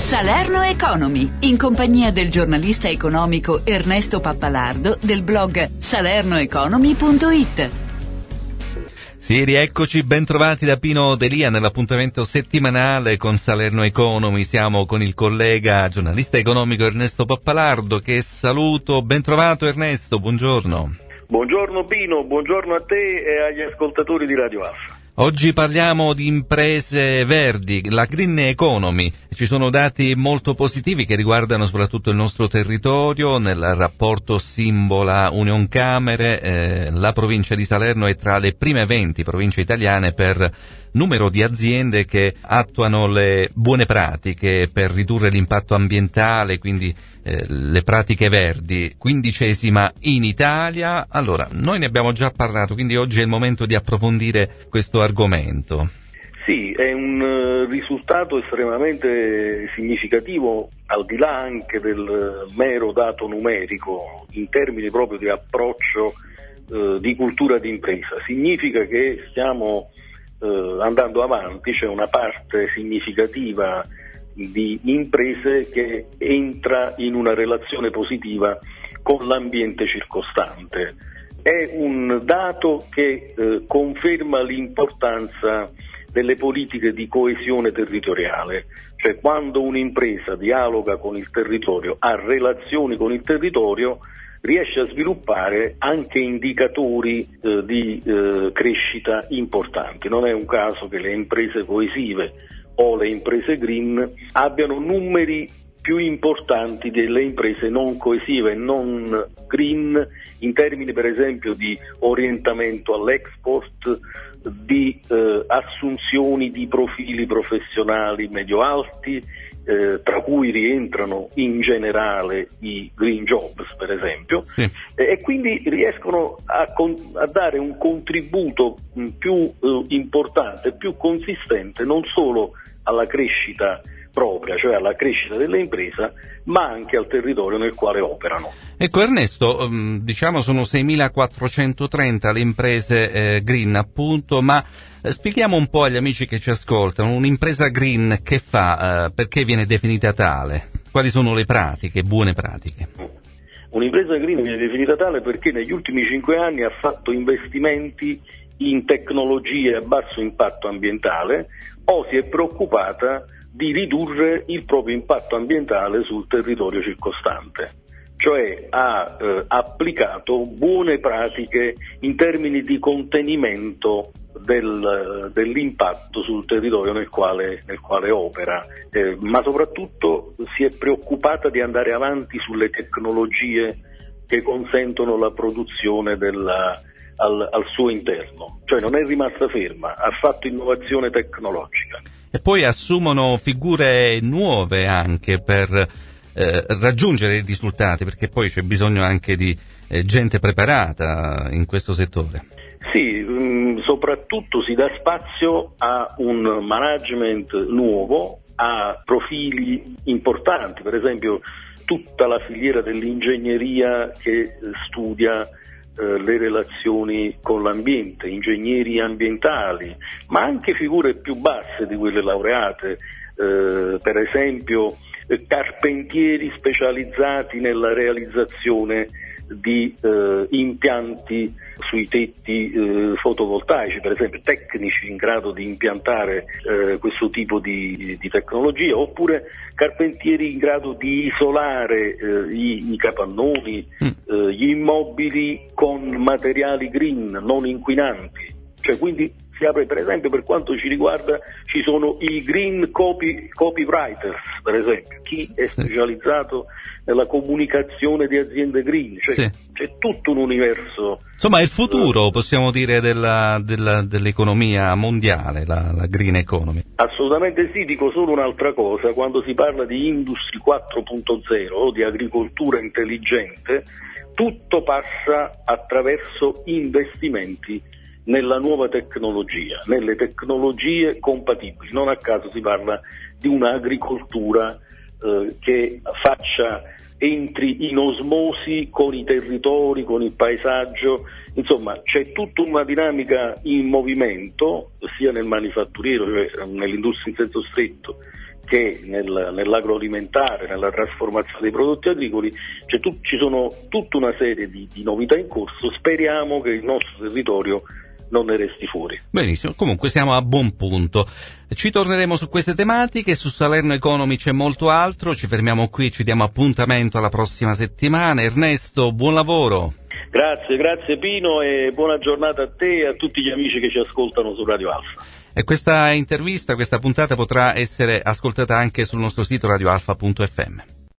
Salerno Economy, in compagnia del giornalista economico Ernesto Pappalardo del blog salernoeconomy.it. Sì, rieccoci, ben trovati da Pino Delia nell'appuntamento settimanale con Salerno Economy. Siamo con il collega giornalista economico Ernesto Pappalardo, che saluto. Ben trovato Ernesto, buongiorno. Buongiorno Pino, buongiorno a te e agli ascoltatori di Radio Alfa. Oggi parliamo di imprese verdi, la green economy. Ci sono dati molto positivi che riguardano soprattutto il nostro territorio. Nel rapporto Simbola Unioncamere, la provincia di Salerno è tra le prime 20 province italiane per numero di aziende che attuano le buone pratiche per ridurre l'impatto ambientale, quindi le pratiche verdi, 15ª in Italia. Allora, noi ne abbiamo già parlato, quindi oggi è il momento di approfondire questo argomento. Sì, è un risultato estremamente significativo, al di là anche del mero dato numerico, in termini proprio di approccio di cultura d'impresa. Significa che stiamo andando avanti, c'è una parte significativa di imprese che entra in una relazione positiva con l'ambiente circostante. È un dato che conferma l'importanza delle politiche di coesione territoriale, cioè quando un'impresa dialoga con il territorio, ha relazioni con il territorio, riesce a sviluppare anche indicatori di crescita importanti. Non è un caso che le imprese coesive o le imprese green abbiano numeri più importanti delle imprese non coesive e non green in termini per esempio di orientamento all'export, di assunzioni di profili professionali medio-alti, tra cui rientrano in generale i green jobs per esempio, sì. E quindi riescono a dare un contributo più importante, più consistente non solo alla crescita propria, cioè alla crescita dell'impresa, ma anche al territorio nel quale operano. Ecco Ernesto, diciamo sono 6.430 le imprese green appunto, ma spieghiamo un po' agli amici che ci ascoltano, un'impresa green che fa, perché viene definita tale? Quali sono le pratiche, buone pratiche? Un'impresa green viene definita tale perché negli ultimi 5 anni ha fatto investimenti in tecnologie a basso impatto ambientale o si è preoccupata di ridurre il proprio impatto ambientale sul territorio circostante, cioè ha applicato buone pratiche in termini di contenimento dell'impatto sul territorio nel quale opera, ma soprattutto si è preoccupata di andare avanti sulle tecnologie che consentono la produzione al suo interno, cioè non è rimasta ferma, ha fatto innovazione tecnologica. E poi assumono figure nuove anche per raggiungere i risultati, perché poi c'è bisogno anche di gente preparata in questo settore. Sì, soprattutto si dà spazio a un management nuovo, a profili importanti, per esempio tutta la filiera dell'ingegneria che studia le relazioni con l'ambiente, ingegneri ambientali, ma anche figure più basse di quelle laureate, per esempio carpentieri specializzati nella realizzazione di impianti sui tetti fotovoltaici, per esempio tecnici in grado di impiantare questo tipo di tecnologia, oppure carpentieri in grado di isolare i capannoni, gli immobili con materiali green, non inquinanti, cioè quindi si apre, per esempio, per quanto ci riguarda, ci sono i green copywriters, per esempio, chi è specializzato nella comunicazione di aziende green, cioè sì. C'è tutto un universo. Insomma, è il futuro, possiamo dire, dell'economia mondiale, la green economy. Assolutamente sì, dico solo un'altra cosa, quando si parla di Industry 4.0 o di agricoltura intelligente, tutto passa attraverso investimenti nella nuova tecnologia, nelle tecnologie compatibili. Non a caso si parla di un'agricoltura che entri in osmosi con i territori, con il paesaggio, insomma c'è tutta una dinamica in movimento sia nel manifatturiero, cioè nell'industria in senso stretto, che nell'agroalimentare, nella trasformazione dei prodotti agricoli, ci sono tutta una serie di novità in corso. Speriamo che il nostro territorio non ne resti fuori. Benissimo, comunque siamo a buon punto. Ci torneremo su queste tematiche, su Salerno Economy c'è molto altro, ci fermiamo qui, ci diamo appuntamento alla prossima settimana. Ernesto, buon lavoro. Grazie Pino, e buona giornata a te e a tutti gli amici che ci ascoltano su Radio Alfa. E questa intervista, questa puntata potrà essere ascoltata anche sul nostro sito radioalfa.fm.